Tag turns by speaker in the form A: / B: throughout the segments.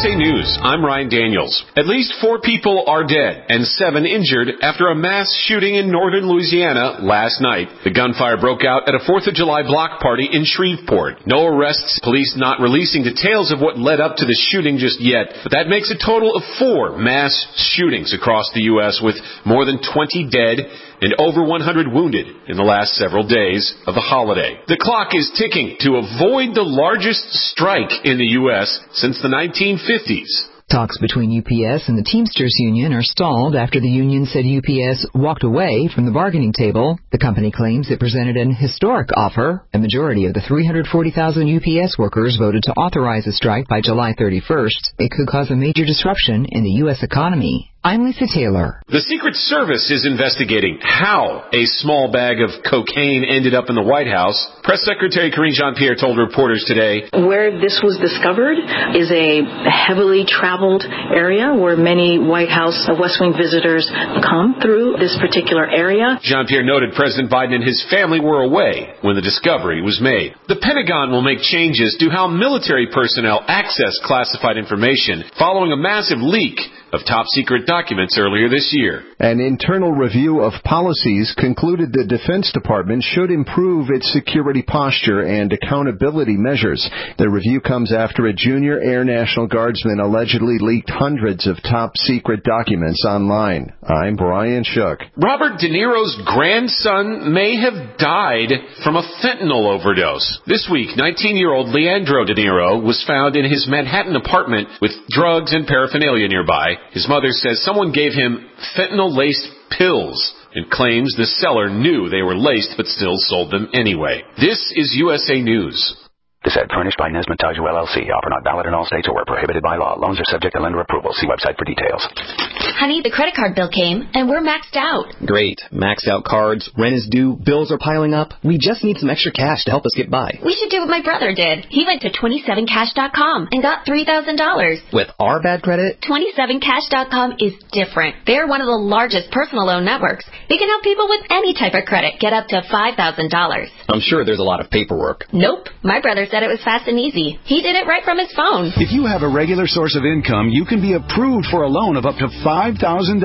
A: USA News, I'm Ryan Daniels. At least 4 people are dead and 7 injured after a mass shooting in northern Louisiana last night. The gunfire broke out at a 4th of July block party in Shreveport. No arrests, police not releasing details of what led up to the shooting just yet, but that makes a total of 4 mass shootings across the U.S. with more than 20 dead and over 100 wounded in the last several days of the holiday. The clock is ticking to avoid the largest strike in the U.S. since the 1950s.
B: Talks between UPS and the Teamsters Union are stalled after the union said UPS walked away from the bargaining table. The company claims it presented an historic offer. A majority of the 340,000 UPS workers voted to authorize a strike by July 31st. It could cause a major disruption in the U.S. economy. I'm Lisa Taylor.
A: The Secret Service is investigating how a small bag of cocaine ended up in the White House. Press Secretary Karine Jean-Pierre told reporters today,
C: where this was discovered is a heavily traveled area where many White House West Wing visitors come through this particular area.
A: Jean-Pierre noted President Biden and his family were away when the discovery was made. The Pentagon will make changes to how military personnel access classified information following a massive leak of top-secret documents earlier this year.
D: An internal review of policies concluded the Defense Department should improve its security posture and accountability measures. The review comes after a junior Air National Guardsman allegedly leaked hundreds of top-secret documents online. I'm Brian Shook.
A: Robert De Niro's grandson may have died from a fentanyl overdose. This week, 19-year-old Leandro De Niro was found in his Manhattan apartment with drugs and paraphernalia nearby. His mother says someone gave him fentanyl-laced pills and claims the seller knew they were laced but still sold them anyway. This is USA News.
E: This ad furnished by Nesmith Taju LLC. Offer not valid in all states or where prohibited by law. Loans are subject to lender approval. See website for details.
F: Honey, the credit card bill came, and we're maxed out.
G: Great. Maxed out cards, rent is due, bills are piling up. We just need some extra cash to help us get by.
F: We should do what my brother did. He went to 27cash.com and got $3,000.
G: With our bad credit?
F: 27cash.com is different. They're one of the largest personal loan networks. They can help people with any type of credit get up to $5,000.
G: I'm sure there's a lot of paperwork.
F: Nope. My brother said it was fast and easy. He did it right from his phone.
H: If you have a regular source of income, you can be approved for a loan of up to $5,000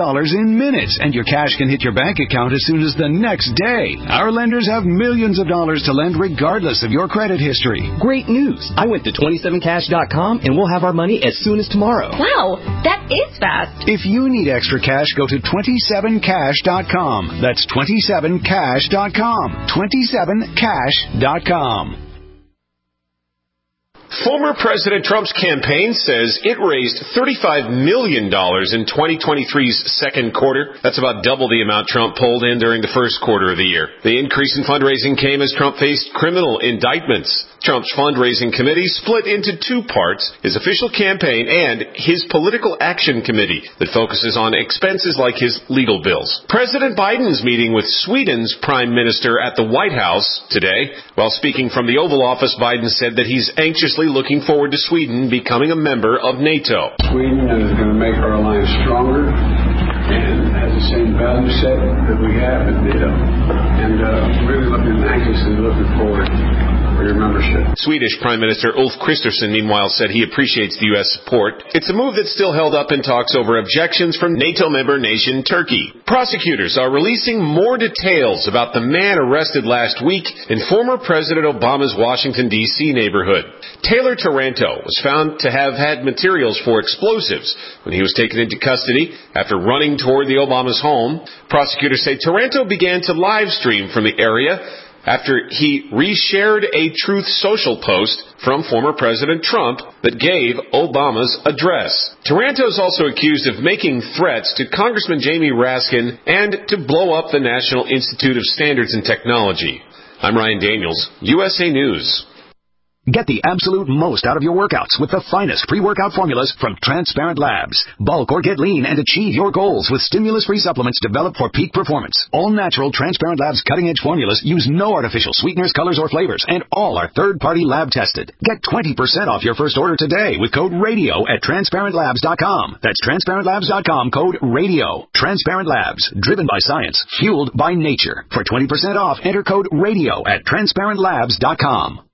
H: in minutes, and your cash can hit your bank account as soon as the next day. Our lenders have millions of dollars to lend regardless of your credit history.
G: Great news. I went to 27cash.com, and we'll have our money as soon as tomorrow.
F: Wow, that is fast.
H: If you need extra cash, go to 27cash.com. That's 27cash.com. 27cash.com.
A: Former President Trump's campaign says it raised $35 million in 2023's second quarter. That's about double the amount Trump pulled in during the first quarter of the year. The increase in fundraising came as Trump faced criminal indictments. Trump's fundraising committee split into 2 parts, his official campaign and his political action committee that focuses on expenses like his legal bills. President Biden's meeting with Sweden's prime minister at the White House today. While speaking from the Oval Office, Biden said that he's anxiously looking forward to Sweden becoming a member of NATO.
I: Sweden is going to make our alliance stronger and has the same value set that we have at NATO. And really anxiously looking forward for your membership.
A: Swedish Prime Minister Ulf Kristersson, meanwhile, said he appreciates the U.S. support. It's a move that's still held up in talks over objections from NATO member nation Turkey. Prosecutors are releasing more details about the man arrested last week in former President Obama's Washington, D.C. neighborhood. Taylor Taranto was found to have had materials for explosives when he was taken into custody after running toward the Obama's home. Prosecutors say Taranto began to live stream from the area after he reshared a Truth Social post from former President Trump that gave Obama's address. Taranto is also accused of making threats to Congressman Jamie Raskin and to blow up the National Institute of Standards and Technology. I'm Ryan Daniels, USA News.
H: Get the absolute most out of your workouts with the finest pre-workout formulas from Transparent Labs. Bulk or get lean and achieve your goals with stimulus-free supplements developed for peak performance. All natural Transparent Labs cutting-edge formulas use no artificial sweeteners, colors, or flavors, and all are third-party lab tested. Get 20% off your first order today with code RADIO at TransparentLabs.com. That's TransparentLabs.com, code RADIO. Transparent Labs, driven by science, fueled by nature. For 20% off, enter code RADIO at TransparentLabs.com.